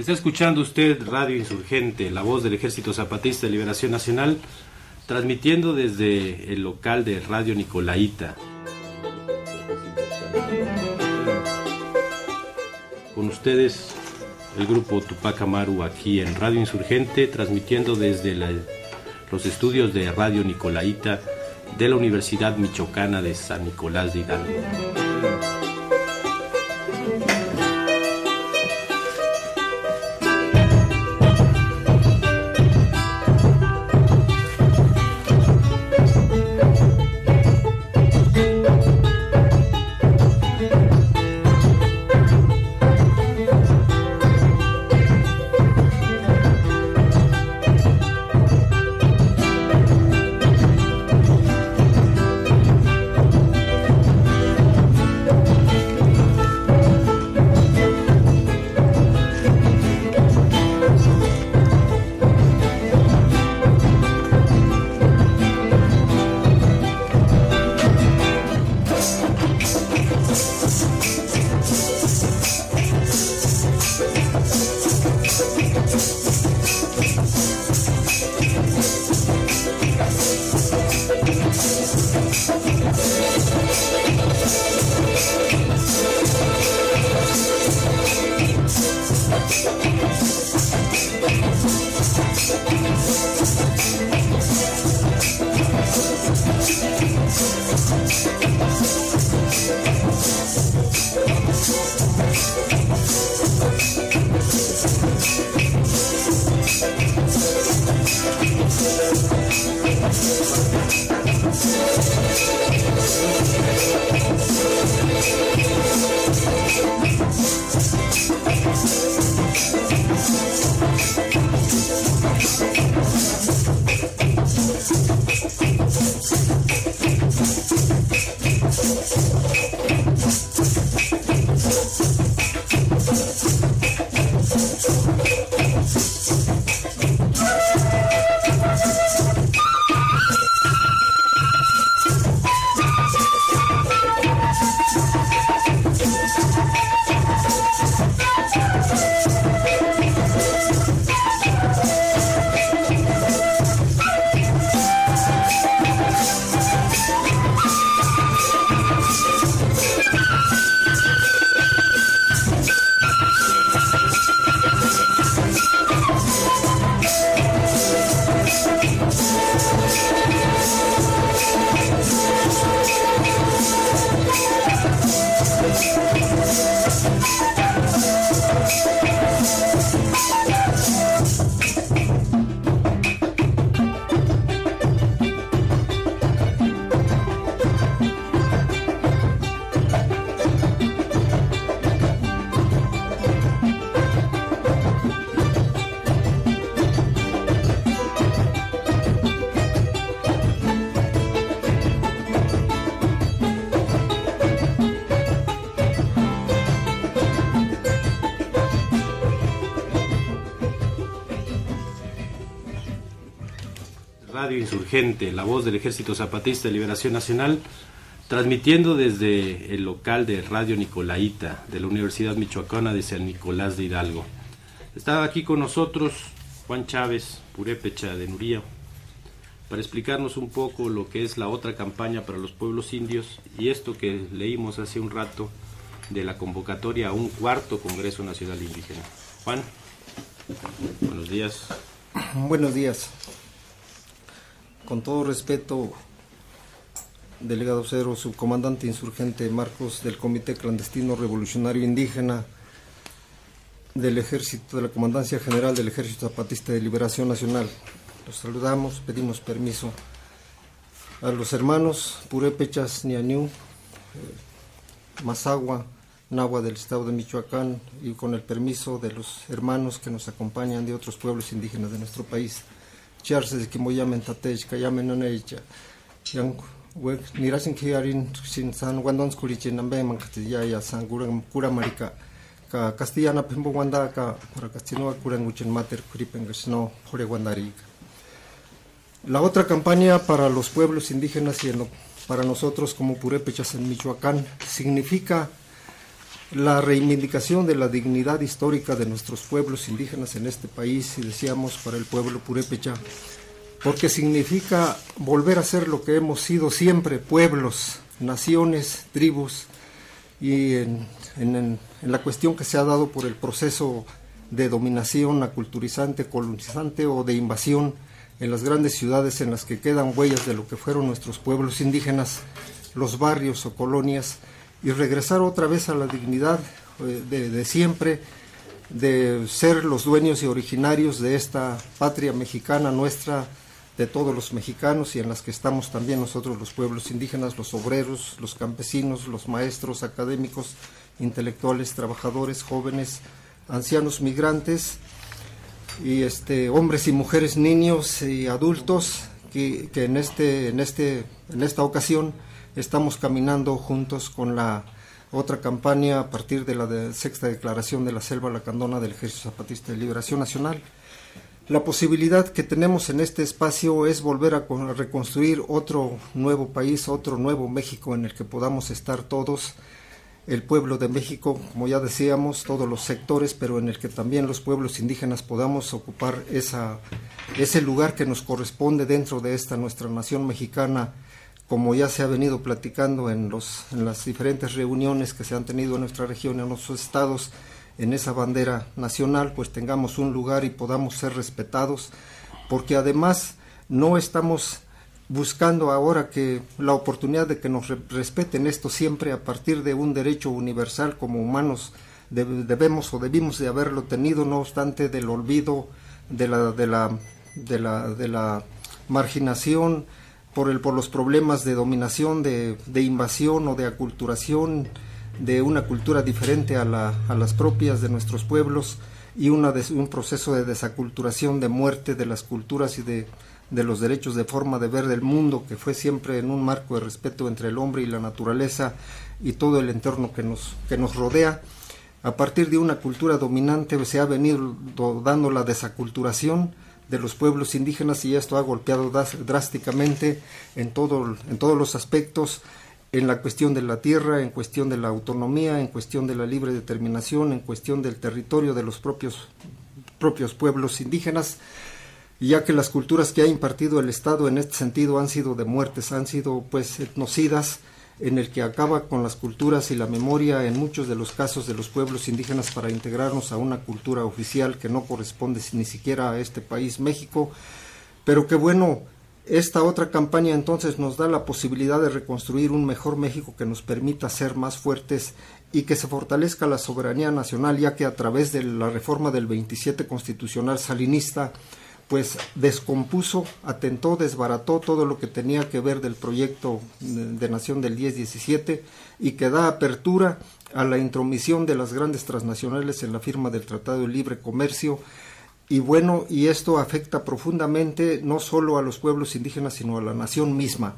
Está escuchando usted Radio Insurgente, la voz del Ejército Zapatista de Liberación Nacional, transmitiendo desde el local de Radio Nicolaita. Con ustedes, el grupo Tupac Amaru aquí en Radio Insurgente, transmitiendo desde los estudios de Radio Nicolaita de la Universidad Michoacana de San Nicolás de Hidalgo. Radio Insurgente, la voz del Ejército Zapatista de Liberación Nacional, transmitiendo desde el local de Radio Nicolaita de la Universidad Michoacana de San Nicolás de Hidalgo. Está aquí con nosotros Juan Chávez, purépecha de Nuría, para explicarnos un poco lo que es la otra campaña para los pueblos indios y esto que leímos hace un rato de la convocatoria a un cuarto Congreso Nacional Indígena. Juan, buenos días. Buenos días. Con todo respeto, delegado Cero, subcomandante insurgente Marcos del Comité Clandestino Revolucionario Indígena del Ejército, de la Comandancia General del Ejército Zapatista de Liberación Nacional. Los saludamos, pedimos permiso a los hermanos purépechas Nianiu, Mazahua, Nahua del Estado de Michoacán y con el permiso de los hermanos que nos acompañan de otros pueblos indígenas de nuestro país. Charse de Kimoyamen Tatech, Kayamen Nonecha, Yang Wek, Nirasin Kiarin, Sin San Wandons Kurichin, Ambe Mancatilla, San Kuramarica, Castellana Pembo Wandaka, para Castinoa Kuranguchen Mater, Kuripengasno, Jore Wandarica. La otra campaña para los pueblos indígenas y para nosotros como purépechas en Michoacán significa la reivindicación de la dignidad histórica de nuestros pueblos indígenas en este país, y decíamos para el pueblo purépecha, porque significa volver a ser lo que hemos sido siempre, pueblos, naciones, tribus, y en la cuestión que se ha dado por el proceso de dominación aculturizante, colonizante o de invasión en las grandes ciudades en las que quedan huellas de lo que fueron nuestros pueblos indígenas, los barrios o colonias, y regresar otra vez a la dignidad de siempre, de ser los dueños y originarios de esta patria mexicana nuestra, de todos los mexicanos, y en las que estamos también nosotros los pueblos indígenas, los obreros, los campesinos, los maestros, académicos, intelectuales, trabajadores, jóvenes, ancianos, migrantes, y hombres y mujeres, niños y adultos, que en esta ocasión estamos caminando juntos con la otra campaña a partir de la sexta declaración de la Selva Lacandona del Ejército Zapatista de Liberación Nacional. La posibilidad que tenemos en este espacio es volver a reconstruir otro nuevo país, otro nuevo México en el que podamos estar todos, el pueblo de México, como ya decíamos, todos los sectores, pero en el que también los pueblos indígenas podamos ocupar ese lugar que nos corresponde dentro de esta nuestra nación mexicana, como ya se ha venido platicando en las diferentes reuniones que se han tenido en nuestra región, en nuestros estados, en esa bandera nacional, pues tengamos un lugar y podamos ser respetados, porque además no estamos buscando ahora que la oportunidad de que nos respeten esto siempre a partir de un derecho universal como humanos debemos o debimos de haberlo tenido, no obstante del olvido, de la marginación, por los problemas de dominación, de invasión o de aculturación, de una cultura diferente a las propias de nuestros pueblos, y un proceso de desaculturación, de muerte de las culturas y de los derechos de forma de ver del mundo, que fue siempre en un marco de respeto entre el hombre y la naturaleza y todo el entorno que nos rodea. A partir de una cultura dominante se ha venido dando la desaculturación de los pueblos indígenas, y esto ha golpeado drásticamente en todos los aspectos, en la cuestión de la tierra, en cuestión de la autonomía, en cuestión de la libre determinación, en cuestión del territorio de los propios pueblos indígenas, ya que las culturas que ha impartido el Estado en este sentido han sido de muertes, han sido pues etnocidas, en el que acaba con las culturas y la memoria en muchos de los casos de los pueblos indígenas para integrarnos a una cultura oficial que no corresponde ni siquiera a este país, México, pero que bueno, esta otra campaña entonces nos da la posibilidad de reconstruir un mejor México que nos permita ser más fuertes y que se fortalezca la soberanía nacional, ya que a través de la reforma del 27 constitucional salinista pues descompuso, atentó, desbarató todo lo que tenía que ver del proyecto de nación del 10-17, y que da apertura a la intromisión de las grandes transnacionales en la firma del Tratado de Libre Comercio. Y bueno, y esto afecta profundamente no solo a los pueblos indígenas, sino a la nación misma.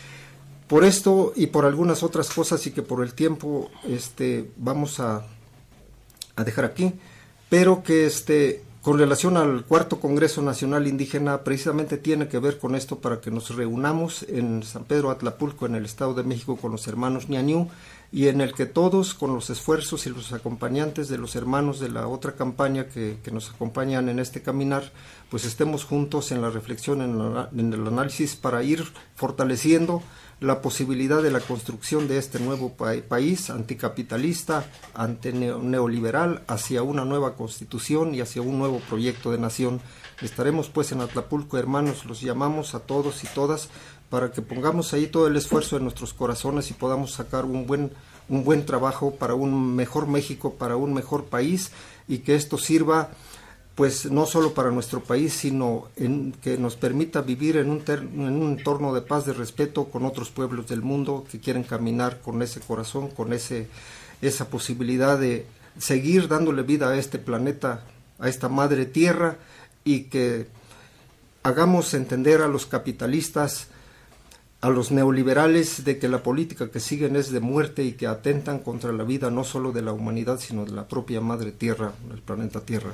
Por esto y por algunas otras cosas, y que por el tiempo vamos a dejar aquí, pero que con relación al cuarto Congreso Nacional Indígena, precisamente tiene que ver con esto, para que nos reunamos en San Pedro Atlapulco, en el Estado de México, con los hermanos ñañú, y en el que todos, con los esfuerzos y los acompañantes de los hermanos de la otra campaña que nos acompañan en este caminar, pues estemos juntos en la reflexión, en el análisis, para ir fortaleciendo la posibilidad de la construcción de este nuevo país anticapitalista, neoliberal, hacia una nueva constitución y hacia un nuevo proyecto de nación. Estaremos pues en Atlapulco, hermanos, los llamamos a todos y todas para que pongamos ahí todo el esfuerzo de nuestros corazones y podamos sacar un buen trabajo para un mejor México, para un mejor país, y que esto sirva pues no solo para nuestro país, sino que nos permita vivir en un entorno de paz, de respeto con otros pueblos del mundo que quieren caminar con ese corazón, con esa posibilidad de seguir dándole vida a este planeta, a esta madre tierra, y que hagamos entender a los capitalistas, a los neoliberales, de que la política que siguen es de muerte y que atentan contra la vida no solo de la humanidad, sino de la propia madre tierra, del planeta Tierra.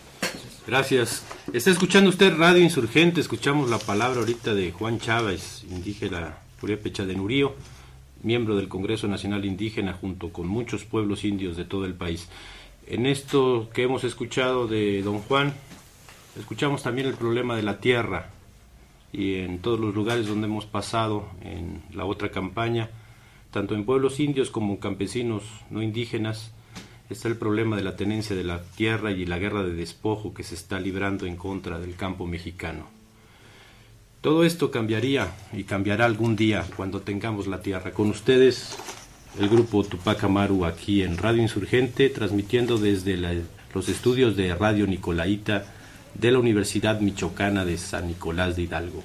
Gracias. Está escuchando usted Radio Insurgente. Escuchamos la palabra ahorita de Juan Chávez, indígena purépecha de Nurío. miembro del Congreso Nacional Indígena junto con muchos pueblos indios de todo el país. En esto que hemos escuchado de don Juan, escuchamos también el problema de la tierra, y en todos los lugares donde hemos pasado en la otra campaña, tanto en pueblos indios como en campesinos no indígenas, está el problema de la tenencia de la tierra y la guerra de despojo que se está librando en contra del campo mexicano. Todo esto cambiaría y cambiará algún día cuando tengamos la tierra. Con ustedes, el grupo Tupac Amaru, aquí en Radio Insurgente, transmitiendo desde los estudios de Radio Nicolaita de la Universidad Michoacana de San Nicolás de Hidalgo.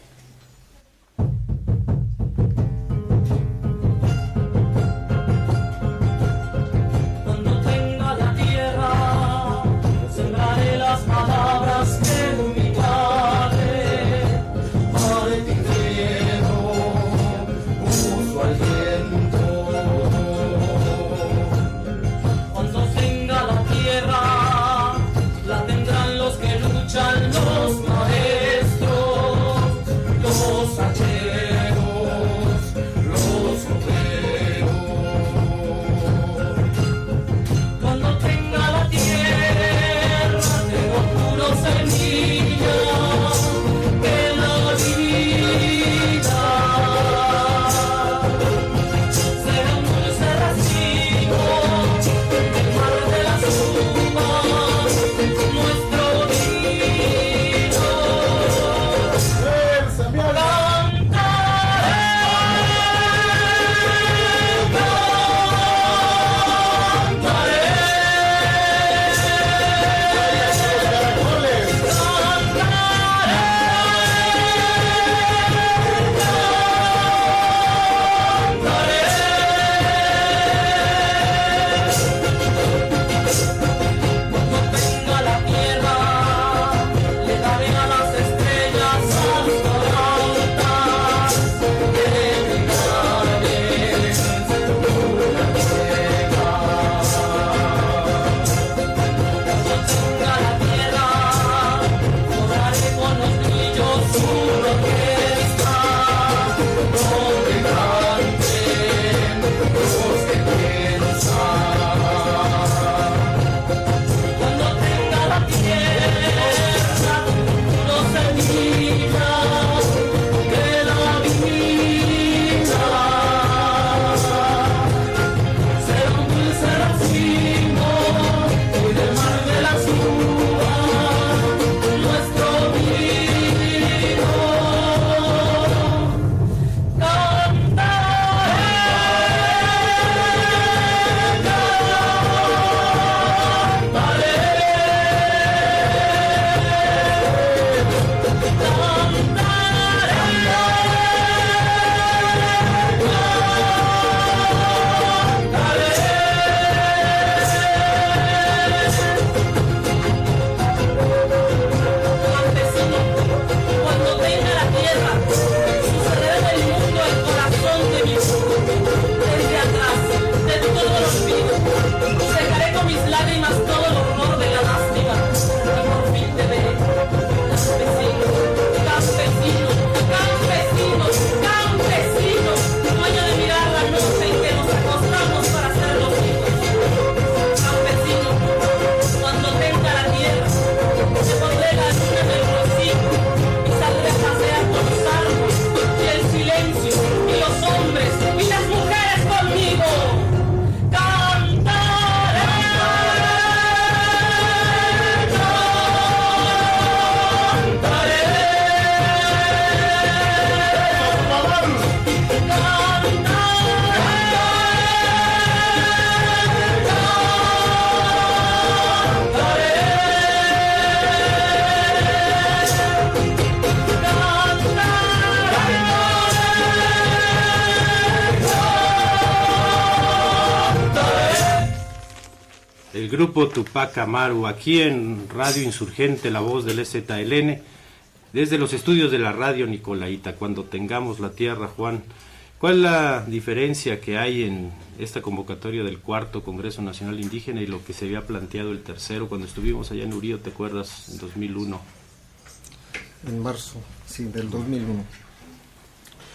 El grupo Tupac Amaru, aquí en Radio Insurgente, la voz del EZLN, desde los estudios de la Radio Nicolaita. Cuando tengamos la tierra, Juan, ¿cuál es la diferencia que hay en esta convocatoria del cuarto Congreso Nacional Indígena y lo que se había planteado el tercero cuando estuvimos allá en Urío, te acuerdas, en 2001? En marzo, sí, del 2001.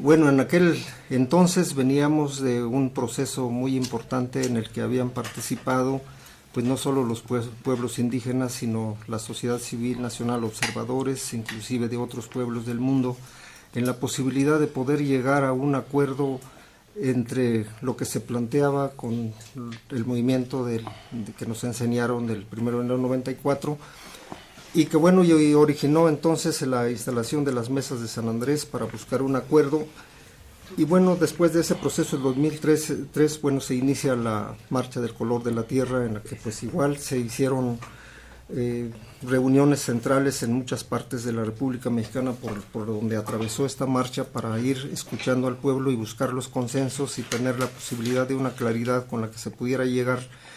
Bueno, en aquel entonces veníamos de un proceso muy importante en el que habían participado pues no solo los pueblos indígenas, sino la sociedad civil nacional, observadores, inclusive de otros pueblos del mundo, en la posibilidad de poder llegar a un acuerdo entre lo que se planteaba con el movimiento que nos enseñaron del 1 de enero del 94, y que bueno, y originó entonces la instalación de las mesas de San Andrés para buscar un acuerdo. Y bueno, después de ese proceso, en 2003, bueno, se inicia la Marcha del Color de la Tierra, en la que pues igual se hicieron reuniones centrales en muchas partes de la República Mexicana por donde atravesó esta marcha, para ir escuchando al pueblo y buscar los consensos y tener la posibilidad de una claridad con la que se pudiera llegar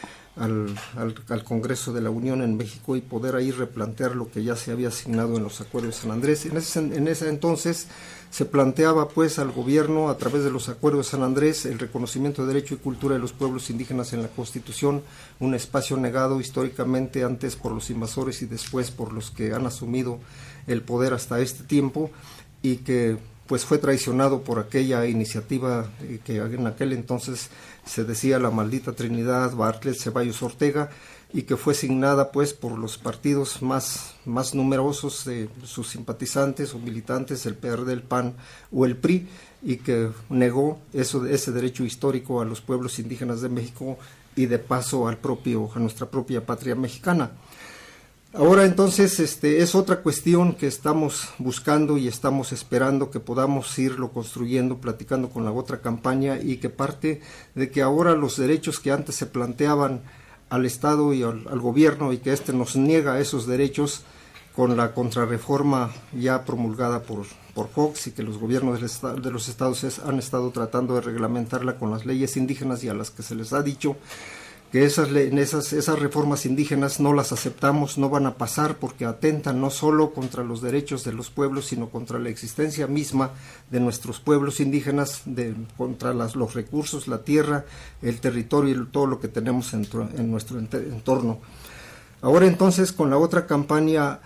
al Congreso de la Unión en México y poder ahí replantear lo que ya se había asignado en los acuerdos de San Andrés. En ese entonces se planteaba pues al gobierno, a través de los acuerdos de San Andrés, el reconocimiento de derecho y cultura de los pueblos indígenas en la Constitución, un espacio negado históricamente antes por los invasores y después por los que han asumido el poder hasta este tiempo, y que pues fue traicionado por aquella iniciativa que en aquel entonces se decía la maldita Trinidad, Bartlett, Ceballos, Ortega, y que fue signada pues por los partidos más numerosos de sus simpatizantes o militantes, el PRD, el PAN o el PRI, y que negó ese derecho histórico a los pueblos indígenas de México y de paso a nuestra propia patria mexicana. Ahora entonces es otra cuestión que estamos buscando y estamos esperando que podamos irlo construyendo, platicando con la otra campaña, y que parte de que ahora los derechos que antes se planteaban al Estado y al gobierno, y que nos niega esos derechos con la contrarreforma ya promulgada por Fox, y que los gobiernos de los estados han estado tratando de reglamentarla con las leyes indígenas, y a las que se les ha dicho que esas reformas indígenas no las aceptamos, no van a pasar, porque atentan no solo contra los derechos de los pueblos, sino contra la existencia misma de nuestros pueblos indígenas, contra los recursos, la tierra, el territorio y todo lo que tenemos en nuestro entorno. Ahora entonces, con la otra campaña,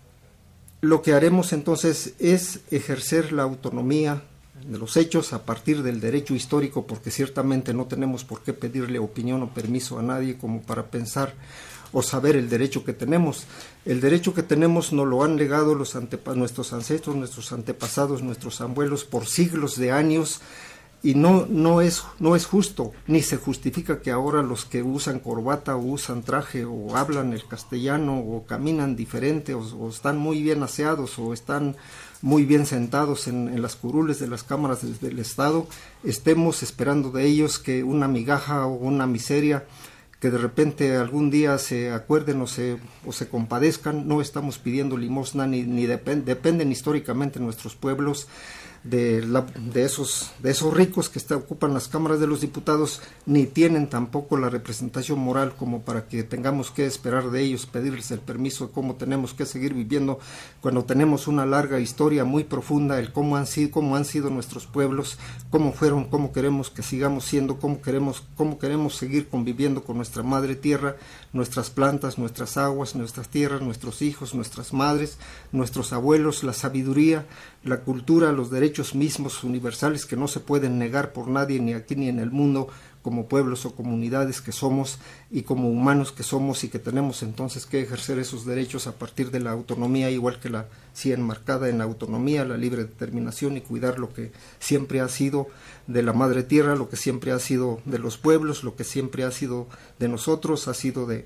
lo que haremos entonces es ejercer la autonomía de los hechos a partir del derecho histórico, porque ciertamente no tenemos por qué pedirle opinión o permiso a nadie como para pensar o saber el derecho que tenemos. El derecho que tenemos nos lo han legado nuestros ancestros, nuestros antepasados, nuestros abuelos por siglos de años, y no es justo, ni se justifica que ahora los que usan corbata o usan traje o hablan el castellano o caminan diferente o están muy bien aseados o están muy bien sentados en las curules de las cámaras del Estado, estemos esperando de ellos que una migaja o una miseria, que de repente algún día se acuerden o se compadezcan. No estamos pidiendo limosna, ni dependen históricamente nuestros pueblos de esos ricos que ocupan las cámaras de los diputados, ni tienen tampoco la representación moral como para que tengamos que esperar de ellos, pedirles el permiso de cómo tenemos que seguir viviendo, cuando tenemos una larga historia muy profunda, el cómo han sido nuestros pueblos, cómo fueron, cómo queremos que sigamos siendo, cómo queremos seguir conviviendo con nuestra madre tierra, nuestras plantas, nuestras aguas, nuestras tierras, nuestros hijos, nuestras madres, nuestros abuelos, la sabiduría, la cultura, los derechos mismos universales que no se pueden negar por nadie, ni aquí ni en el mundo, como pueblos o comunidades que somos y como humanos que somos, y que tenemos entonces que ejercer esos derechos a partir de la autonomía, igual que sí enmarcada en la autonomía, la libre determinación, y cuidar lo que siempre ha sido de la madre tierra, lo que siempre ha sido de los pueblos, lo que siempre ha sido de nosotros, ha sido de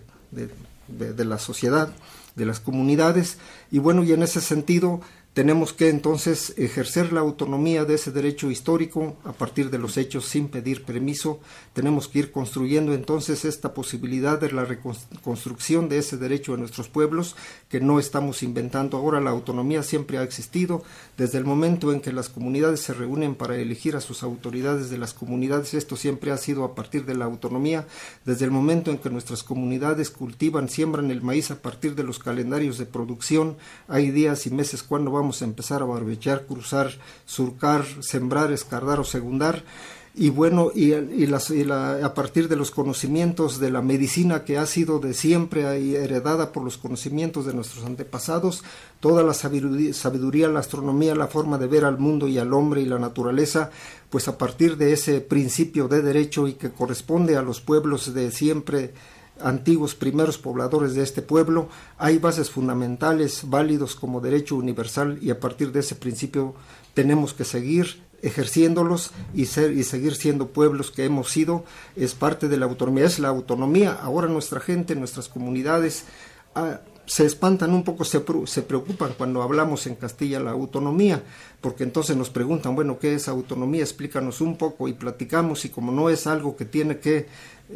la sociedad, de las comunidades. Y bueno, y en ese sentido tenemos que entonces ejercer la autonomía de ese derecho histórico a partir de los hechos sin pedir permiso. Tenemos que ir construyendo entonces esta posibilidad de la reconstrucción de ese derecho de nuestros pueblos, que no estamos inventando ahora. La autonomía siempre ha existido desde el momento en que las comunidades se reúnen para elegir a sus autoridades de las comunidades. Esto siempre ha sido a partir de la autonomía. Desde el momento en que nuestras comunidades cultivan, siembran el maíz a partir de los calendarios de producción, hay días y meses cuando vamos a empezar a barbechear, cruzar, surcar, sembrar, escardar o segundar. y bueno, a partir de los conocimientos de la medicina que ha sido de siempre heredada por los conocimientos de nuestros antepasados, toda la sabiduría, la astronomía, la forma de ver al mundo y al hombre y la naturaleza, pues a partir de ese principio de derecho y que corresponde a los pueblos de siempre, antiguos primeros pobladores de este pueblo, hay bases fundamentales válidos como derecho universal, y a partir de ese principio tenemos que seguir ejerciéndolos y seguir siendo pueblos que hemos sido. Es parte de la autonomía, es la autonomía. Ahora nuestra gente, nuestras comunidades se espantan un poco, se preocupan cuando hablamos en Castilla la autonomía, porque entonces nos preguntan, bueno, ¿qué es autonomía? Explícanos un poco, y platicamos, y como no es algo que tiene que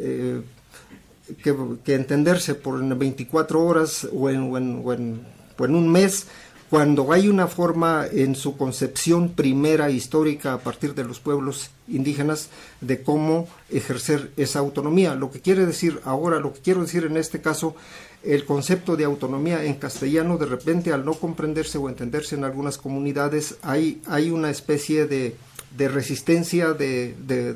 entenderse por 24 horas o en un mes, cuando hay una forma en su concepción primera histórica a partir de los pueblos indígenas de cómo ejercer esa autonomía. Lo que quiero decir en este caso, el concepto de autonomía en castellano, de repente, al no comprenderse o entenderse en algunas comunidades, hay una especie de resistencia, de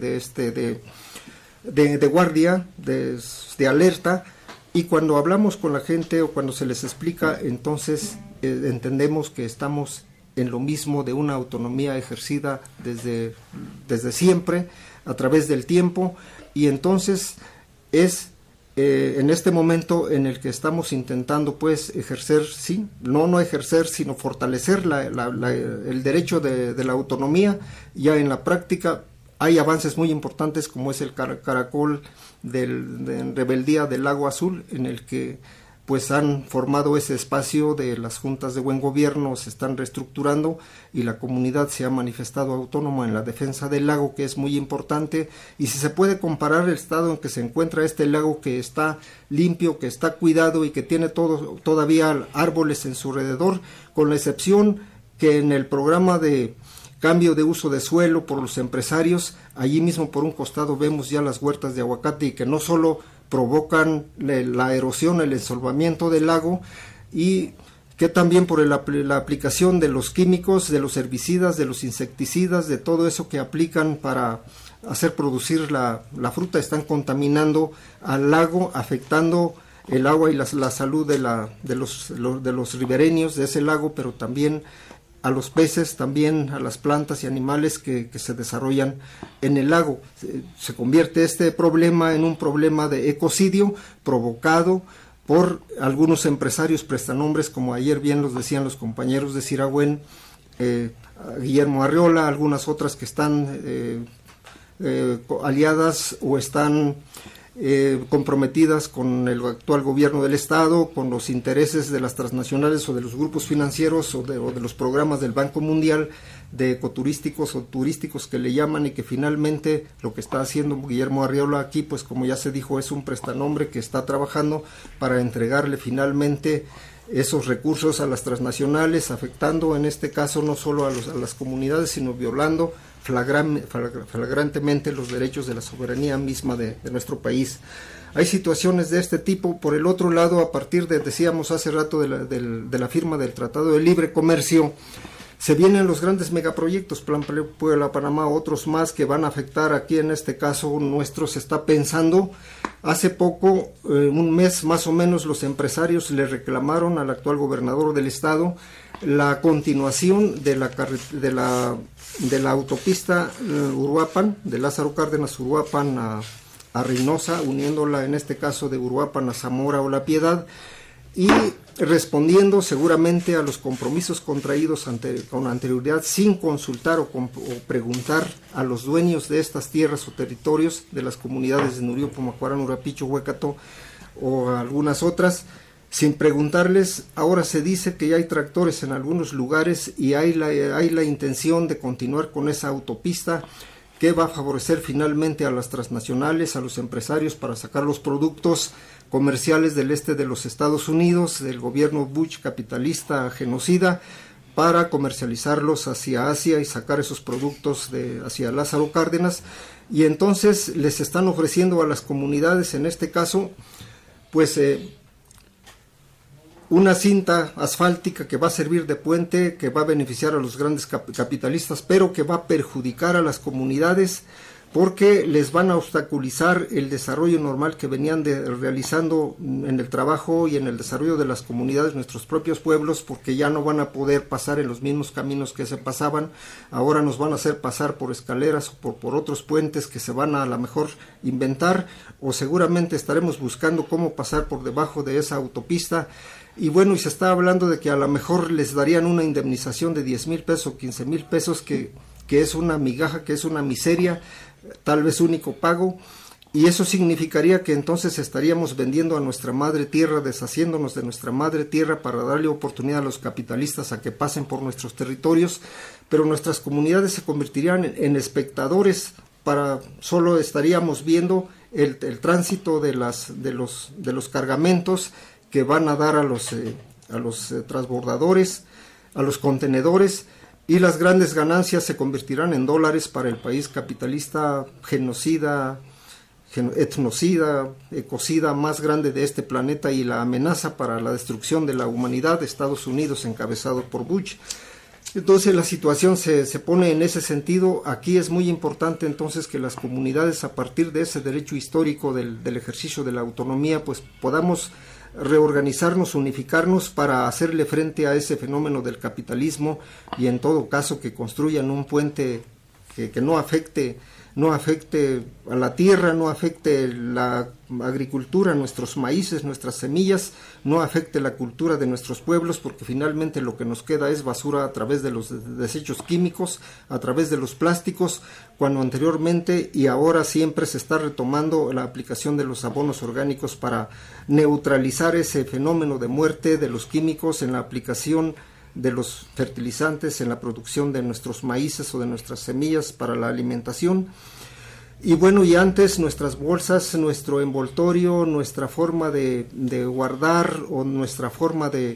guardia, de alerta, y cuando hablamos con la gente o cuando se les explica, entonces entendemos que estamos en lo mismo de una autonomía ejercida desde siempre, a través del tiempo, y entonces es en este momento en el que estamos intentando pues ejercer, sí, no ejercer, sino fortalecer el derecho de la autonomía. Ya en la práctica hay avances muy importantes, como es el caracol de rebeldía del Lago Azul, en el que pues han formado ese espacio de las juntas de buen gobierno, se están reestructurando, y la comunidad se ha manifestado autónoma en la defensa del lago, que es muy importante. Y si se puede comparar el estado en que se encuentra este lago, que está limpio, que está cuidado y que tiene todavía árboles en su alrededor, con la excepción que en el programa de cambio de uso de suelo por los empresarios, allí mismo por un costado vemos ya las huertas de aguacate, y que no solo provocan la erosión, el ensolvamiento del lago, y que también por la aplicación de los químicos, de los herbicidas, de los insecticidas, de todo eso que aplican para hacer producir la fruta, están contaminando al lago, afectando el agua y la salud de los ribereños de ese lago, pero también a los peces, también a las plantas y animales que se desarrollan en el lago. Se convierte este problema en un problema de ecocidio provocado por algunos empresarios prestanombres, como ayer bien los decían los compañeros de Sirahuen, Guillermo Arriola, algunas otras que están aliadas o están comprometidas con el actual gobierno del Estado, con los intereses de las transnacionales o de los grupos financieros o de los programas del Banco Mundial, de ecoturísticos o turísticos que le llaman, y que finalmente lo que está haciendo Guillermo Arriola aquí, pues como ya se dijo, es un prestanombre que está trabajando para entregarle finalmente esos recursos a las transnacionales, afectando en este caso no solo a las comunidades, sino violando flagrantemente los derechos de la soberanía misma de nuestro país. Hay situaciones de este tipo. Por el otro lado, a partir decíamos hace rato, de la firma del Tratado de Libre Comercio, se vienen los grandes megaproyectos, Plan Puebla-Panamá, otros más que van a afectar aquí, en este caso nuestro se está pensando. Hace poco, un mes más o menos, los empresarios le reclamaron al actual gobernador del estado la continuación de la autopista Uruapan, de Lázaro Cárdenas Uruapan a Reynosa, uniéndola en este caso de Uruapan a Zamora o La Piedad, y respondiendo seguramente a los compromisos contraídos con anterioridad, sin consultar o preguntar a los dueños de estas tierras o territorios de las comunidades de Nurio, Pumacuarán, Urapicho, Huecato o algunas otras, sin preguntarles. Ahora se dice que ya hay tractores en algunos lugares y hay la intención de continuar con esa autopista que va a favorecer finalmente a las transnacionales, a los empresarios, para sacar los productos comerciales del este de los Estados Unidos, del gobierno Bush capitalista genocida, para comercializarlos hacia Asia y sacar esos productos hacia Lázaro Cárdenas. Y entonces les están ofreciendo a las comunidades, en este caso, pues una cinta asfáltica que va a servir de puente, que va a beneficiar a los grandes capitalistas, pero que va a perjudicar a las comunidades, porque les van a obstaculizar el desarrollo normal que venían realizando en el trabajo y en el desarrollo de las comunidades, nuestros propios pueblos, porque ya no van a poder pasar en los mismos caminos que se pasaban. Ahora nos van a hacer pasar por escaleras o por otros puentes que se van a lo mejor inventar, o seguramente estaremos buscando cómo pasar por debajo de esa autopista. Y bueno, y se está hablando de que a lo mejor les darían una indemnización de 10,000 pesos o 15,000 pesos, que es una migaja, que es una miseria, tal vez único pago, y eso significaría que entonces estaríamos vendiendo a nuestra madre tierra, deshaciéndonos de nuestra madre tierra para darle oportunidad a los capitalistas a que pasen por nuestros territorios, pero nuestras comunidades se convertirían en espectadores, solo estaríamos viendo el tránsito de los cargamentos que van a dar a los transbordadores, a los contenedores, y las grandes ganancias se convertirán en dólares para el país capitalista, etnocida, ecocida más grande de este planeta, y la amenaza para la destrucción de la humanidad de Estados Unidos, encabezado por Bush. Entonces la situación se pone en ese sentido. Aquí es muy importante entonces que las comunidades, a partir de ese derecho histórico del ejercicio de la autonomía, pues podamos reorganizarnos, unificarnos para hacerle frente a ese fenómeno del capitalismo, y en todo caso que construyan un puente que no afecte a la tierra, no afecte la agricultura, nuestros maíces, nuestras semillas, no afecte la cultura de nuestros pueblos, porque finalmente lo que nos queda es basura a través de los desechos químicos, a través de los plásticos, cuando anteriormente y ahora siempre se está retomando la aplicación de los abonos orgánicos para neutralizar ese fenómeno de muerte de los químicos en la aplicación de los fertilizantes en la producción de nuestros maíces o de nuestras semillas para la alimentación. Y bueno, y antes nuestras bolsas, nuestro envoltorio, nuestra forma de guardar, o nuestra forma de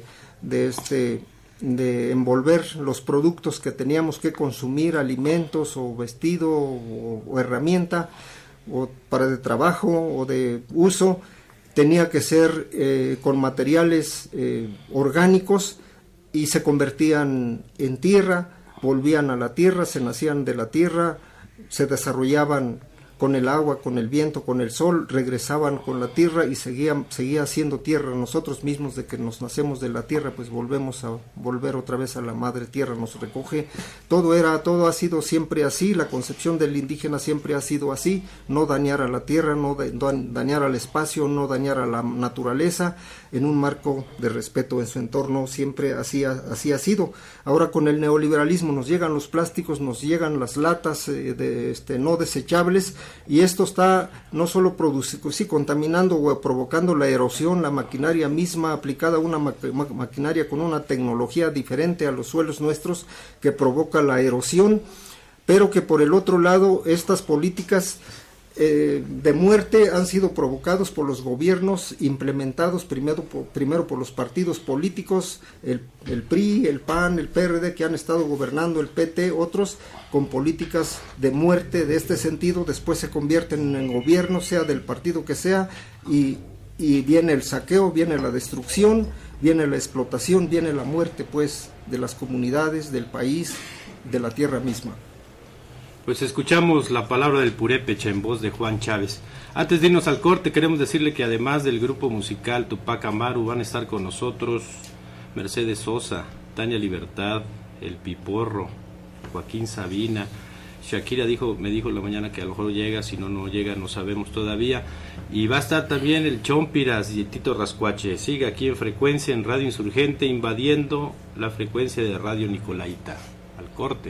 envolver los productos que teníamos que consumir, alimentos o vestido o herramienta, o para de trabajo o de uso, tenía que ser con materiales orgánicos, y se convertían en tierra, volvían a la tierra, se nacían de la tierra, se desarrollaban con el agua, con el viento, con el sol, regresaban con la tierra y seguía siendo tierra. Nosotros mismos, de que nos nacemos de la tierra, pues volvemos a volver otra vez a la madre tierra, nos recoge. Todo ha sido siempre así, la concepción del indígena siempre ha sido así: no dañar a la tierra, no dañar al espacio, no dañar a la naturaleza, en un marco de respeto en su entorno. Siempre así ha sido. Ahora con el neoliberalismo nos llegan los plásticos, nos llegan las latas no desechables, y esto está no solo contaminando o provocando la erosión, la maquinaria misma, aplicada a una maquinaria con una tecnología diferente a los suelos nuestros, que provoca la erosión, pero que por el otro lado estas políticas de muerte han sido provocados por los gobiernos, implementados primero por los partidos políticos, el PRI, el PAN, el PRD, que han estado gobernando, el PT, otros, con políticas de muerte de este sentido. Después se convierten en gobierno, sea del partido que sea, y viene el saqueo, viene la destrucción, viene la explotación, viene la muerte, pues, de las comunidades, del país, de la tierra misma. Pues escuchamos la palabra del purépecha en voz de Juan Chávez. Antes de irnos al corte, queremos decirle que además del grupo musical Tupac Amaru, van a estar con nosotros Mercedes Sosa, Tania Libertad, El Piporro, Joaquín Sabina. Shakira me dijo en la mañana que a lo mejor llega, si no llega, no sabemos todavía. Y va a estar también el Chompiras y el Tito Rascuache. Sigue aquí en frecuencia, en Radio Insurgente, invadiendo la frecuencia de Radio Nicolaita. Al corte.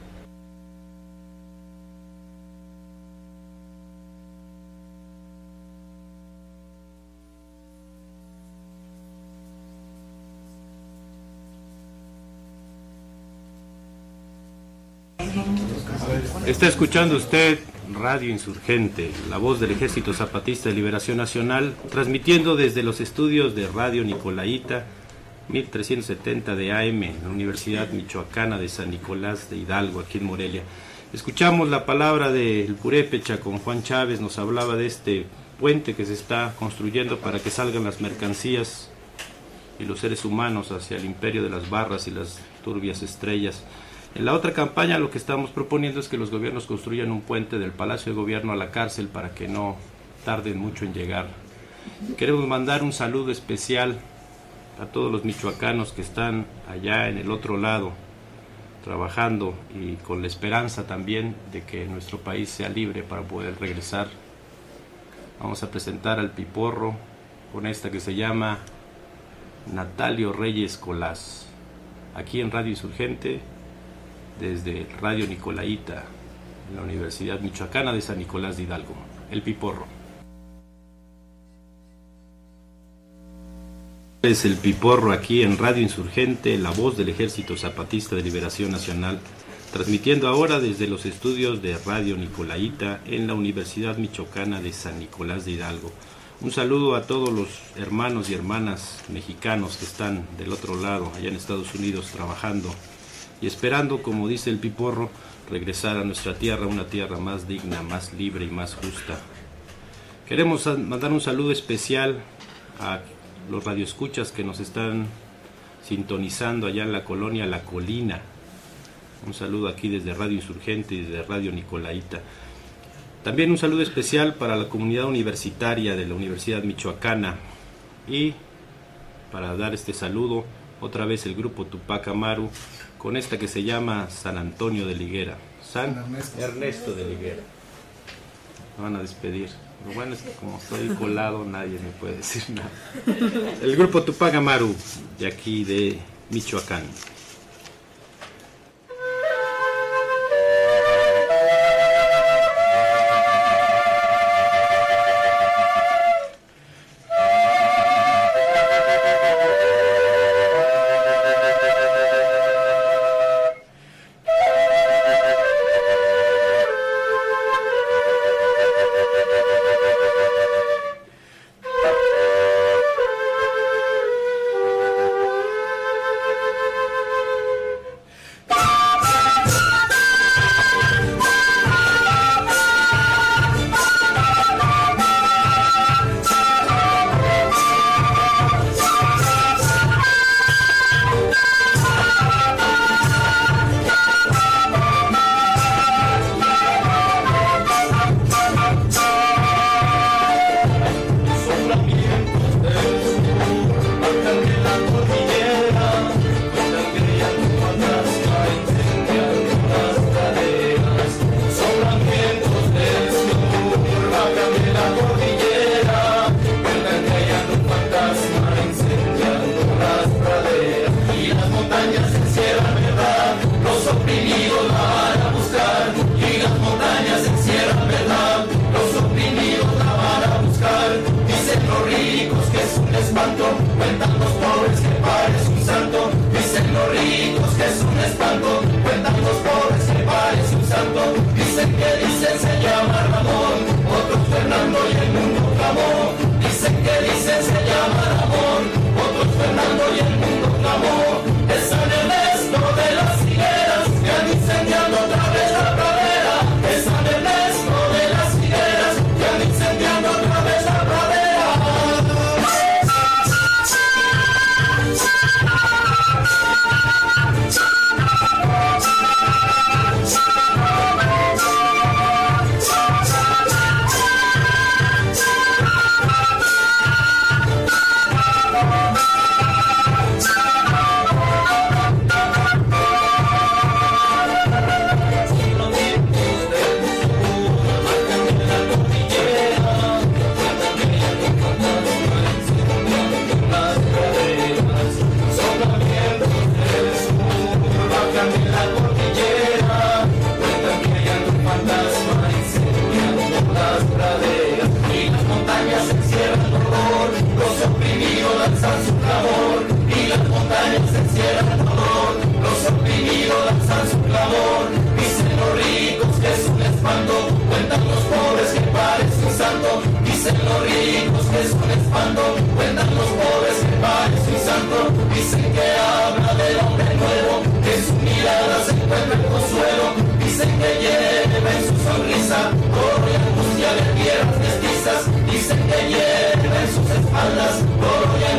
Está escuchando usted Radio Insurgente, la voz del Ejército Zapatista de Liberación Nacional, transmitiendo desde los estudios de Radio Nicolaita, 1370 de AM, en la Universidad Michoacana de San Nicolás de Hidalgo, aquí en Morelia. Escuchamos la palabra del purépecha con Juan Chávez, nos hablaba de este puente que se está construyendo para que salgan las mercancías y los seres humanos hacia el imperio de las barras y las turbias estrellas. En la otra campaña lo que estamos proponiendo es que los gobiernos construyan un puente del Palacio de Gobierno a la cárcel para que no tarden mucho en llegar. Queremos mandar un saludo especial a todos los michoacanos que están allá en el otro lado, trabajando y con la esperanza también de que nuestro país sea libre para poder regresar. Vamos a presentar al Piporro con esta que se llama Natalio Reyes Colás, aquí en Radio Insurgente, desde Radio Nicolaita, en la Universidad Michoacana de San Nicolás de Hidalgo. El Piporro. Es el Piporro aquí en Radio Insurgente, la voz del Ejército Zapatista de Liberación Nacional, transmitiendo ahora desde los estudios de Radio Nicolaita en la Universidad Michoacana de San Nicolás de Hidalgo. Un saludo a todos los hermanos y hermanas mexicanos que están del otro lado, allá en Estados Unidos, trabajando y esperando, como dice el Piporro, regresar a nuestra tierra, una tierra más digna, más libre y más justa. Queremos mandar un saludo especial a los radioescuchas que nos están sintonizando allá en la colonia La Colina. Un saludo aquí desde Radio Insurgente y desde Radio Nicolaita. También un saludo especial para la comunidad universitaria de la Universidad Michoacana. Y para dar este saludo, otra vez el grupo Tupac Amaru con esta que se llama San Antonio de Liguera. San Ernesto de Liguera. Me van a despedir. Lo bueno es que como estoy colado nadie me puede decir nada. El grupo Tupac Amaru de aquí de Michoacán.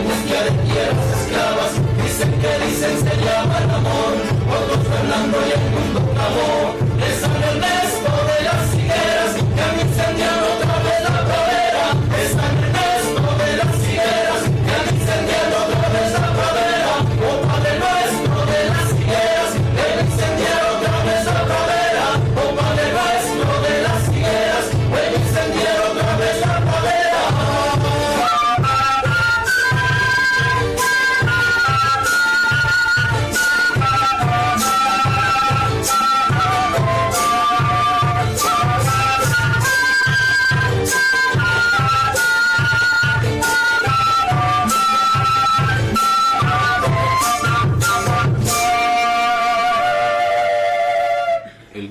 Dicen se llama el amor, otros Fernando y el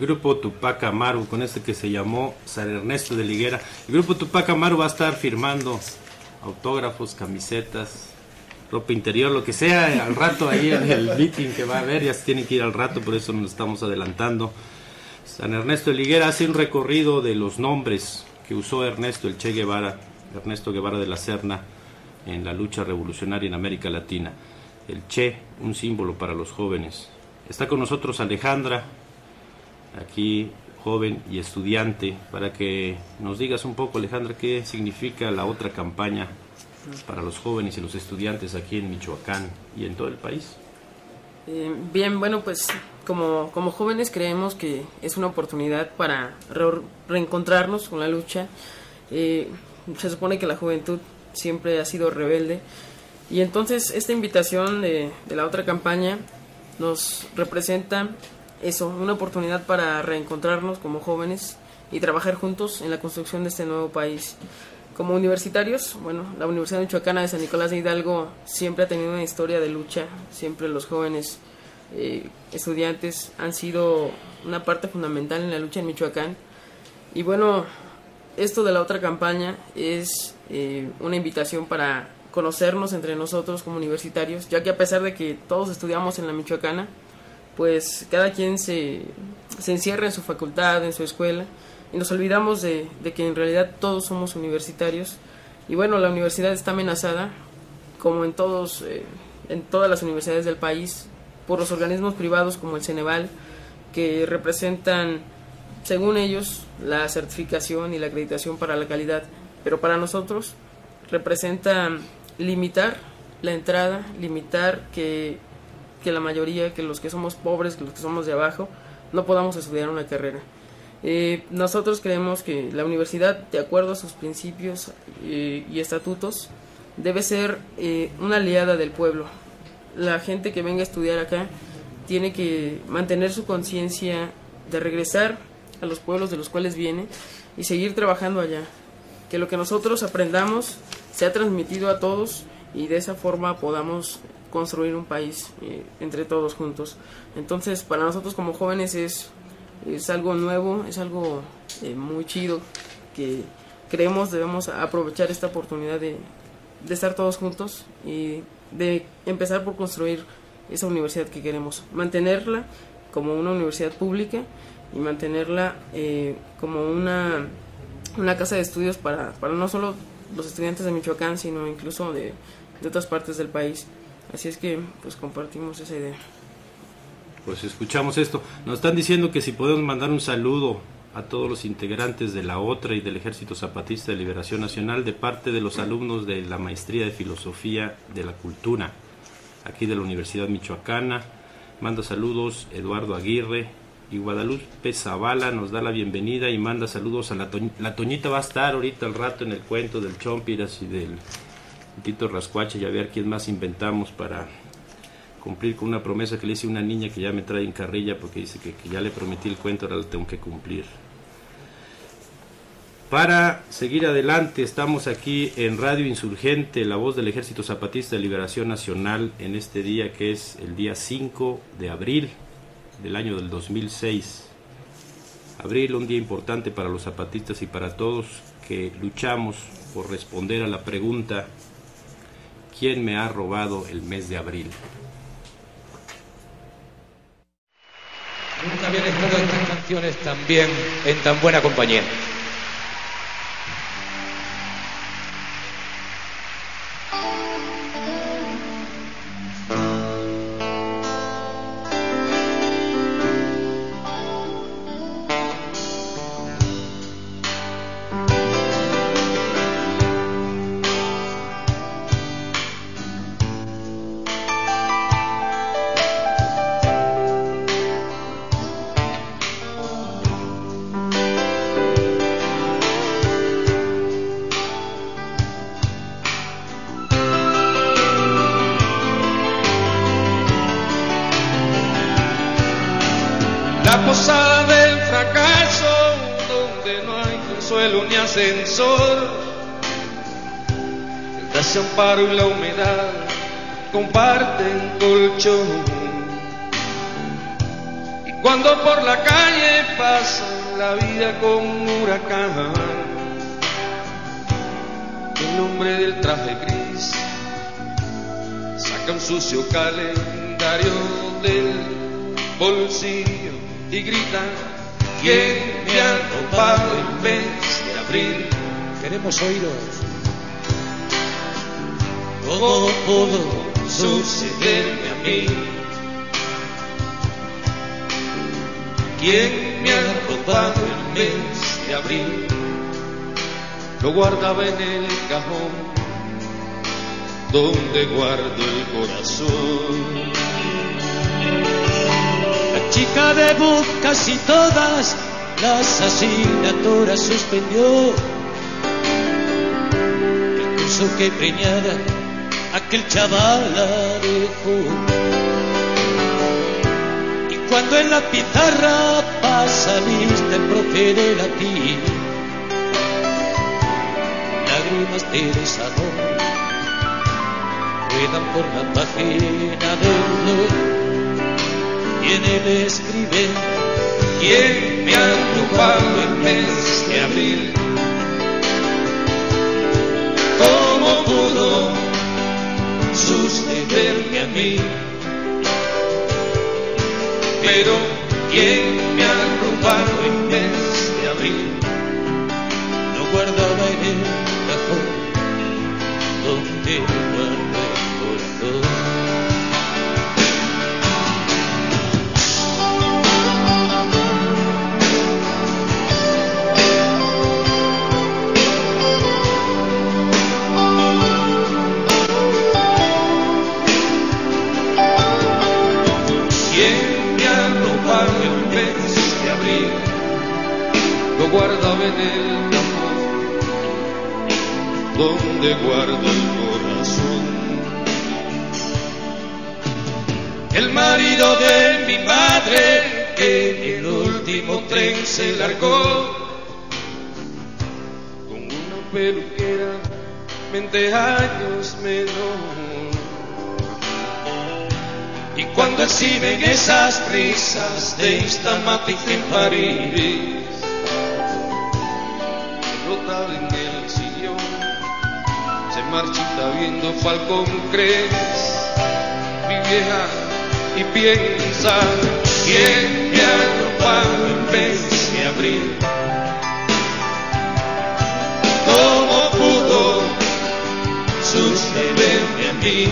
grupo Tupac Amaru con este que se llamó San Ernesto de Liguera. El grupo Tupac Amaru va a estar firmando autógrafos, camisetas, ropa interior, lo que sea, al rato ahí en el meeting que va a haber. Ya se tienen que ir al rato, por eso nos estamos adelantando. San Ernesto de Liguera hace un recorrido de los nombres que usó Ernesto el Che Guevara, Ernesto Guevara de la Serna, en la lucha revolucionaria en América Latina. El Che, un símbolo para los jóvenes. Está con nosotros Alejandra, aquí joven y estudiante, para que nos digas un poco, Alejandra, qué significa la otra campaña para los jóvenes y los estudiantes aquí en Michoacán y en todo el país. Bien, bueno, pues como jóvenes creemos que es una oportunidad para reencontrarnos con la lucha. Se supone que la juventud siempre ha sido rebelde, y entonces esta invitación de la otra campaña nos representa eso, una oportunidad para reencontrarnos como jóvenes y trabajar juntos en la construcción de este nuevo país. Como universitarios, bueno, la Universidad Michoacana de San Nicolás de Hidalgo siempre ha tenido una historia de lucha. Siempre los jóvenes estudiantes han sido una parte fundamental en la lucha en Michoacán. Y bueno, esto de la otra campaña es una invitación para conocernos entre nosotros como universitarios, ya que a pesar de que todos estudiamos en la Michoacana, pues cada quien se encierra en su facultad, en su escuela, y nos olvidamos de que en realidad todos somos universitarios. Y bueno, la universidad está amenazada, como en todas las universidades del país, por los organismos privados como el Ceneval, que representan, según ellos, la certificación y la acreditación para la calidad, pero para nosotros representa limitar la entrada, limitar que la mayoría, que los que somos pobres, que los que somos de abajo, no podamos estudiar una carrera. Nosotros creemos que la universidad, de acuerdo a sus principios y estatutos, debe ser una aliada del pueblo. La gente que venga a estudiar acá tiene que mantener su conciencia de regresar a los pueblos de los cuales viene y seguir trabajando allá. Que lo que nosotros aprendamos sea transmitido a todos y de esa forma podamos construir un país entre todos juntos. Entonces, para nosotros como jóvenes es algo nuevo, es algo muy chido, que creemos debemos aprovechar esta oportunidad de estar todos juntos y de empezar por construir esa universidad que queremos, mantenerla como una universidad pública y mantenerla como una casa de estudios para no solo los estudiantes de Michoacán, sino incluso de otras partes del país. Así es que pues compartimos esa idea. Pues escuchamos esto. Nos están diciendo que si podemos mandar un saludo a todos los integrantes de la OTRA y del Ejército Zapatista de Liberación Nacional de parte de los alumnos de la Maestría de Filosofía de la Cultura, aquí de la Universidad Michoacana. Manda saludos Eduardo Aguirre, y Guadalupe Zavala nos da la bienvenida y manda saludos a la Toñita. Va a estar ahorita al rato en el cuento del Chompiras y del Tito Rascuache, y a ver quién más inventamos para cumplir con una promesa que le hice a una niña que ya me trae en carrilla porque dice que ya le prometí el cuento, ahora lo tengo que cumplir. Para seguir adelante, estamos aquí en Radio Insurgente, la voz del Ejército Zapatista de Liberación Nacional, en este día que es el día 5 de abril del año del 2006. Abril, un día importante para los zapatistas y para todos que luchamos por responder a la pregunta: ¿quién me ha robado el mes de abril? Nunca habían estado estas canciones también en tan buena compañía. La posada del fracaso, donde no hay consuelo ni ascensor. El desamparo y la humedad comparten colchón. Y Cuando por la calle pasa la vida como un huracán, el hombre del traje gris saca un sucio calendario del bolsillo y grita: ¿quién me ha robado el mes de abril? Queremos oíros. ¿Cómo pudo sucederme a mí? ¿Quién me ha robado el mes de abril? Lo guardaba en el cajón donde guardo el corazón. La chica de casi todas las asignaturas suspendió. El curso que preñada aquel chaval la dejó. Cuando en la pizarra pasa lista el profe de latín, lágrimas de desamor ruedan por la página del blog y en él escribe: ¿quién me ha robado el mes de abril? ¿Cómo pudo sucederme a mí? Pero ¿quién me ha robado el mes de abril? Lo guardaba en el cajón donde guarda el corazón. Lo guardaba en el cajón donde guardo el corazón. El marido de mi madre, que en el último tren se largó, con una peluquera 20 años menor. Y cuando exhiben esas risas de Instamatic en París, rota en el sillón, se marchita viendo Falcón Crest, mi vieja, y piensa: ¿quién me ha robado el mes de abril? ¿Cómo pudo sucederme a mí?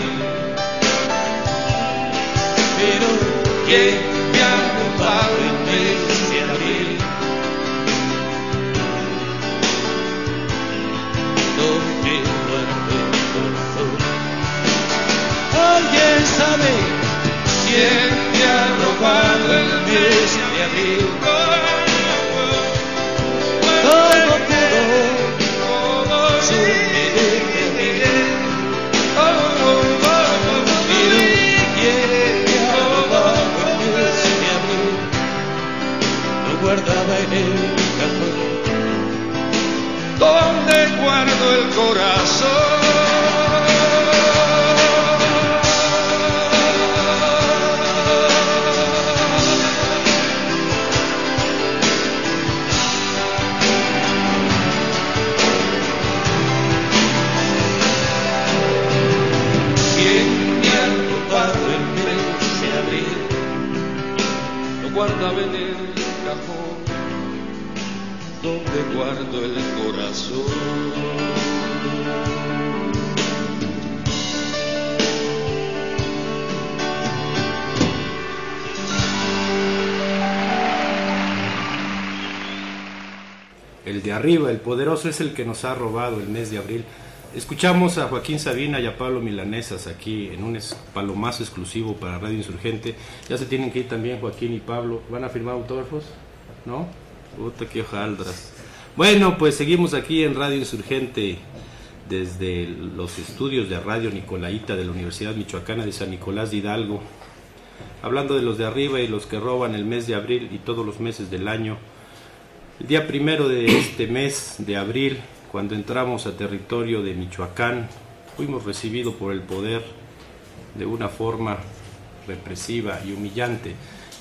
Pero ¿quién me ha robado el mes de abril? ¿Dónde guardo el corazón? ¿Alguien sabe ¿quién me ha robado el mes de abril? cómo pudo sucederme a mí? Guardaba en el cajón donde guardo el corazón. ¿Quién me ha robado el mes de abril? Lo guardaba en el cajón donde guardo el corazón. El de arriba, el poderoso, es el que nos ha robado el mes de abril. Escuchamos a Joaquín Sabina y a Pablo Milanesas aquí en un palomazo exclusivo para Radio Insurgente. Ya se tienen que ir también Joaquín y Pablo. ¿Van a firmar autógrafos? ¿No? Puta, qué hojaldras. Bueno, pues seguimos aquí en Radio Insurgente desde los estudios de Radio Nicolaita de la Universidad Michoacana de San Nicolás de Hidalgo, hablando de los de arriba y los que roban el mes de abril y todos los meses del año. El día 1 de este mes de abril, cuando entramos a territorio de Michoacán, fuimos recibidos por el poder de una forma represiva y humillante.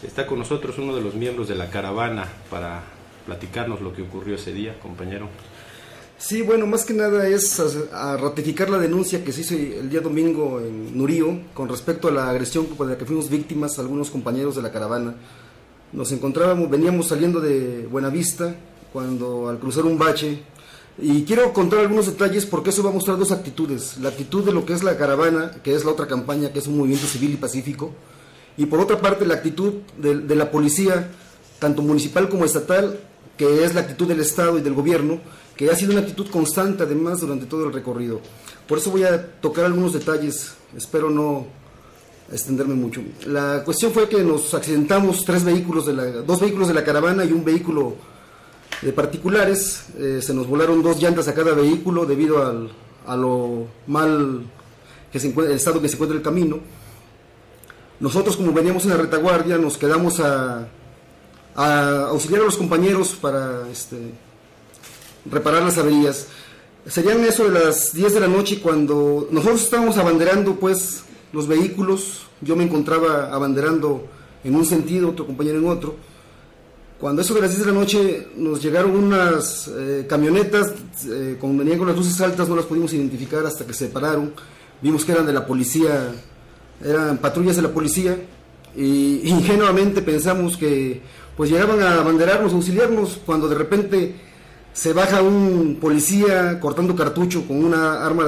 Está con nosotros uno de los miembros de la caravana para platicarnos lo que ocurrió ese día, compañero. Sí, bueno, más que nada es a ratificar la denuncia que se hizo el día domingo en Nurío con respecto a la agresión de la que fuimos víctimas algunos compañeros de la caravana. Veníamos saliendo de Buenavista cuando al cruzar un bache, y quiero contar algunos detalles porque eso va a mostrar dos actitudes: la actitud de lo que es la caravana, que es la otra campaña, que es un movimiento civil y pacífico, y por otra parte la actitud de la policía, tanto municipal como estatal, que es la actitud del Estado y del gobierno, que ha sido una actitud constante además durante todo el recorrido. Por eso voy a tocar algunos detalles, espero no extenderme mucho. La cuestión fue que nos accidentamos dos vehículos de la caravana y un vehículo de particulares. Se nos volaron 2 llantas a cada vehículo debido a lo mal el estado que se encuentra el camino. Nosotros, como veníamos en la retaguardia, nos quedamos a auxiliar a los compañeros para reparar las averías. Serían eso de las 10 de la noche cuando nosotros estábamos abanderando pues los vehículos. Yo me encontraba abanderando en un sentido, otro compañero en otro. Cuando eso de las 10 de la noche nos llegaron unas camionetas, venían con las luces altas, no las pudimos identificar hasta que se pararon. Vimos que eran de la policía, eran patrullas de la policía, y ingenuamente pensamos que pues llegaban a abanderarnos, a auxiliarnos, cuando de repente se baja un policía cortando cartucho con una arma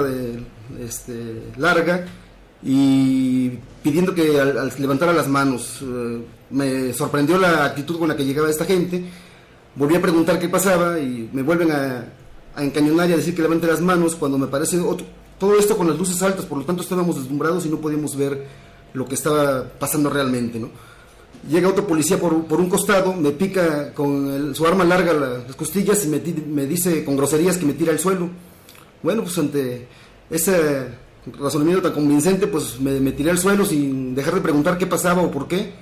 larga y pidiendo que al levantara las manos. Me sorprendió la actitud con la que llegaba esta gente. Volví a preguntar qué pasaba y me vuelven a encañonar y a decir que levante las manos, cuando me parece todo esto con las luces altas, por lo tanto estábamos deslumbrados y no podíamos ver lo que estaba pasando realmente, ¿no? Llega otro policía por un costado, me pica con su arma larga las costillas y me dice con groserías que me tira al suelo. Bueno, pues ante ese razonamiento tan convincente, pues me tiré al suelo sin dejar de preguntar qué pasaba o por qué.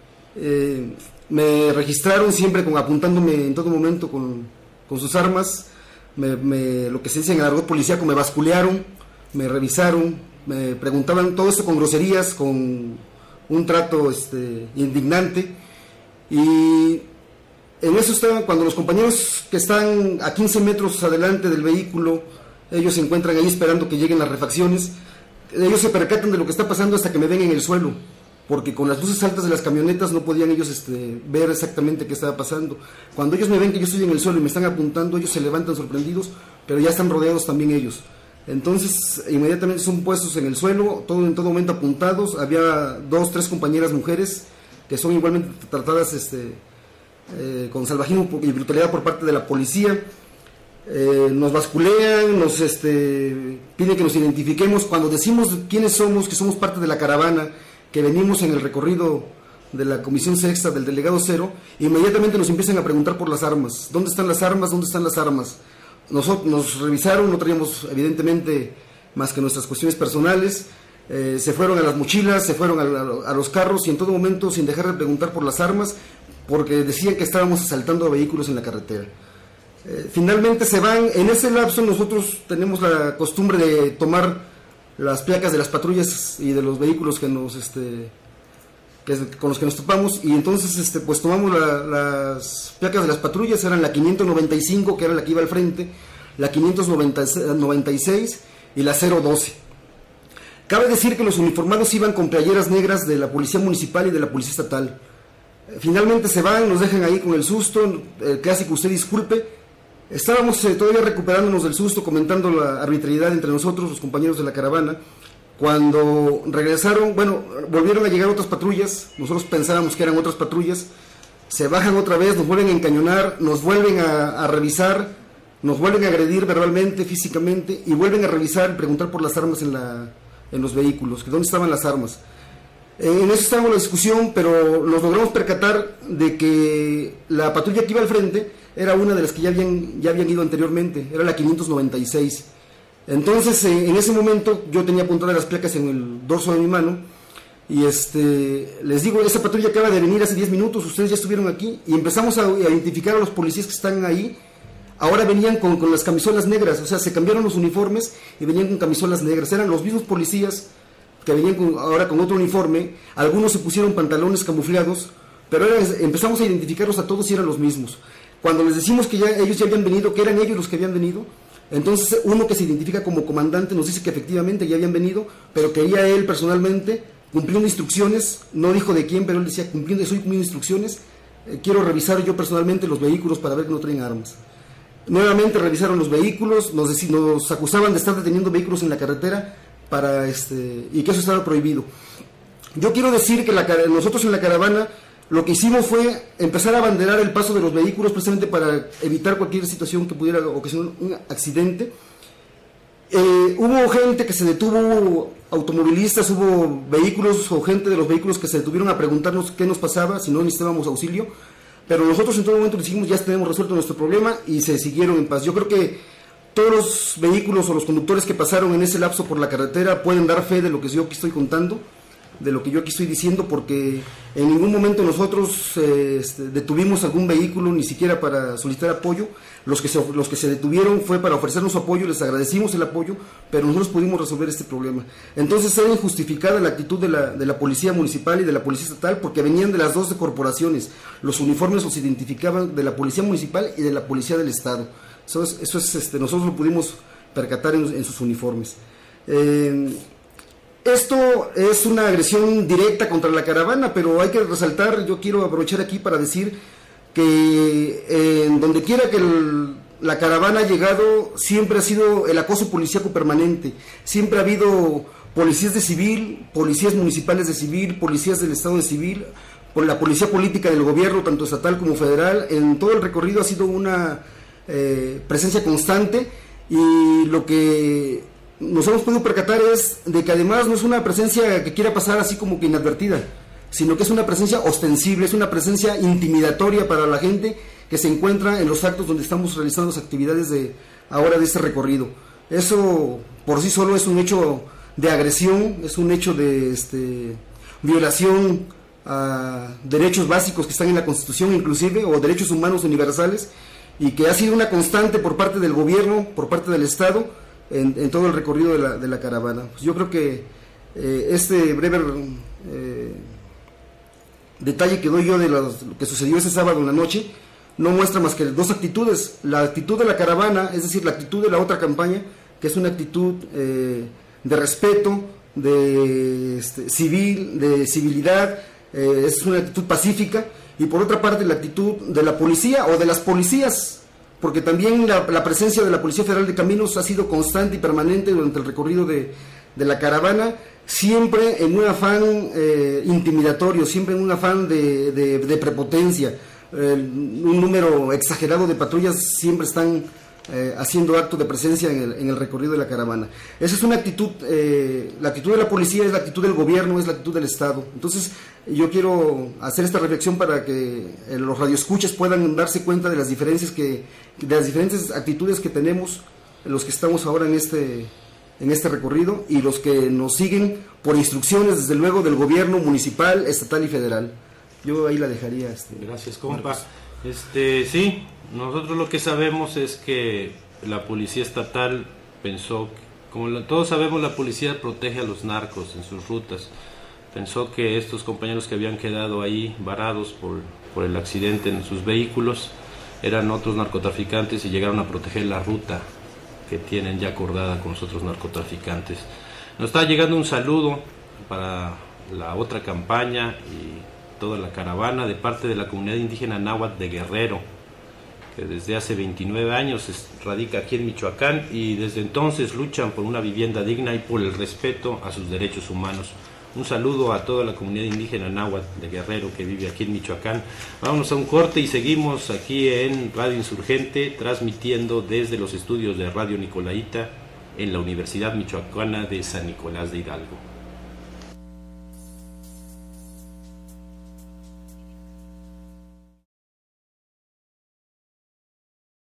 Me registraron siempre apuntándome en todo momento con sus armas. Lo que se dice en el argot policíaco, me basculearon, me revisaron, me preguntaban todo esto con groserías, con un trato indignante. Y en eso estaban, cuando los compañeros que están a 15 metros adelante del vehículo, ellos se encuentran ahí esperando que lleguen las refacciones. Ellos se percatan de lo que está pasando hasta que me ven en el suelo, porque con las luces altas de las camionetas no podían ellos ver exactamente qué estaba pasando. Cuando ellos me ven que yo estoy en el suelo y me están apuntando, ellos se levantan sorprendidos, pero ya están rodeados también ellos. Entonces inmediatamente son puestos en el suelo, en todo momento apuntados. Había 2, 3 compañeras mujeres que son igualmente tratadas con salvajismo y brutalidad por parte de la policía. Nos basculean, nos piden que nos identifiquemos. Cuando decimos quiénes somos, que somos parte de la caravana, que venimos en el recorrido de la Comisión Sexta del Delegado Cero, inmediatamente nos empiezan a preguntar por las armas. ¿Dónde están las armas? ¿Dónde están las armas? Nos revisaron, no traíamos evidentemente más que nuestras cuestiones personales. Se fueron a las mochilas, se fueron a los carros, y en todo momento sin dejar de preguntar por las armas, porque decían que estábamos asaltando vehículos en la carretera. Finalmente se van. En ese lapso nosotros tenemos la costumbre de tomar las placas de las patrullas y de los vehículos con los que nos topamos, y entonces pues tomamos las placas de las patrullas. Eran la 595, que era la que iba al frente, la 596 y la 012. Cabe decir que los uniformados iban con playeras negras de la policía municipal y de la policía estatal. Finalmente se van, nos dejan ahí con el susto, el clásico "usted disculpe". Estábamos todavía recuperándonos del susto, comentando la arbitrariedad entre nosotros, los compañeros de la caravana. Cuando regresaron, volvieron a llegar otras patrullas. Nosotros pensábamos que eran otras patrullas. Se bajan otra vez, nos vuelven a encañonar, nos vuelven a revisar, nos vuelven a agredir verbalmente, físicamente, y vuelven a revisar y preguntar por las armas en los vehículos, que dónde estaban las armas. En eso estábamos en la discusión, pero nos logramos percatar de que la patrulla que iba al frente era una de las que ya habían ido anteriormente, era la 596. Entonces, en ese momento yo tenía apuntadas las placas en el dorso de mi mano, y les digo: esa patrulla acaba de venir hace 10 minutos, ustedes ya estuvieron aquí. Y empezamos a identificar a los policías que están ahí. Ahora venían con las camisolas negras, o sea, se cambiaron los uniformes y venían con camisolas negras. Eran los mismos policías que venían ahora con otro uniforme. Algunos se pusieron pantalones camuflados, pero empezamos a identificarlos a todos y eran los mismos. Cuando les decimos que ellos ya habían venido, que eran ellos los que habían venido, entonces uno que se identifica como comandante nos dice que efectivamente ya habían venido, pero que ella él personalmente, cumpliendo instrucciones, no dijo de quién, pero él decía, estoy cumpliendo instrucciones, quiero revisar yo personalmente los vehículos para ver que no traen armas. Nuevamente revisaron los vehículos, nos acusaban de estar deteniendo vehículos en la carretera y que eso estaba prohibido. Yo quiero decir que nosotros en la caravana lo que hicimos fue empezar a abanderar el paso de los vehículos precisamente para evitar cualquier situación que pudiera ocasionar un accidente. Hubo gente que se detuvo, automovilistas, hubo vehículos o gente de los vehículos que se detuvieron a preguntarnos qué nos pasaba, si no necesitábamos auxilio, pero nosotros en todo momento dijimos ya tenemos resuelto nuestro problema y se siguieron en paz. Yo creo que todos los vehículos o los conductores que pasaron en ese lapso por la carretera pueden dar fe de lo que yo aquí estoy contando, de lo que yo aquí estoy diciendo, porque en ningún momento nosotros detuvimos algún vehículo, ni siquiera para solicitar apoyo. Los que se detuvieron fue para ofrecernos su apoyo, les agradecimos el apoyo, pero nosotros pudimos resolver este problema. Entonces era injustificada la actitud de la policía municipal y de la policía estatal, porque venían de las dos corporaciones. Los uniformes los identificaban de la policía municipal y de la policía del estado. Nosotros lo pudimos percatar en sus uniformes. Esto es una agresión directa contra la caravana, pero hay que resaltar, yo quiero aprovechar aquí para decir que en donde quiera que la caravana ha llegado, siempre ha sido el acoso policíaco permanente, siempre ha habido policías de civil, policías municipales de civil, policías del estado de civil, por la policía política del gobierno, tanto estatal como federal. En todo el recorrido ha sido una presencia constante, y lo que nos hemos podido percatar es de que además no es una presencia que quiera pasar así como que inadvertida, sino que es una presencia ostensible, es una presencia intimidatoria para la gente que se encuentra en los actos donde estamos realizando las actividades de este recorrido. Eso por sí solo es un hecho de agresión, es un hecho de violación a derechos básicos que están en la Constitución inclusive, o derechos humanos universales, y que ha sido una constante por parte del gobierno, por parte del Estado, en todo el recorrido de la caravana. Pues yo creo que este breve detalle que doy yo de lo que sucedió ese sábado en la noche no muestra más que dos actitudes: la actitud de la caravana, es decir, la actitud de la otra campaña, que es una actitud de respeto, de civilidad, es una actitud pacífica, y por otra parte la actitud de la policía o de las policías, porque también la presencia de la Policía Federal de Caminos ha sido constante y permanente durante el recorrido de la caravana, siempre en un afán intimidatorio, siempre en un afán de prepotencia. Un número exagerado de patrullas siempre están haciendo acto de presencia en el recorrido de la caravana. Esa es una actitud, la actitud de la policía es la actitud del gobierno, es la actitud del Estado. Entonces yo quiero hacer esta reflexión para que los radioescuchas puedan darse cuenta de las diferentes actitudes que tenemos los que estamos ahora en este recorrido, y los que nos siguen por instrucciones desde luego del gobierno municipal, estatal y federal. Yo ahí la dejaría. Gracias, compa. Sí, nosotros lo que sabemos es que la policía estatal pensó, como todos sabemos, la policía protege a los narcos en sus rutas. Pensó que estos compañeros que habían quedado ahí varados por el accidente en sus vehículos eran otros narcotraficantes, y llegaron a proteger la ruta que tienen ya acordada con los otros narcotraficantes. Nos está llegando un saludo para la otra campaña y toda la caravana de parte de la comunidad indígena náhuatl de Guerrero, que desde hace 29 años radica aquí en Michoacán, y desde entonces luchan por una vivienda digna y por el respeto a sus derechos humanos. Un saludo a toda la comunidad indígena náhuatl de Guerrero que vive aquí en Michoacán. Vámonos a un corte y seguimos aquí en Radio Insurgente, transmitiendo desde los estudios de Radio Nicolaita en la Universidad Michoacana de San Nicolás de Hidalgo.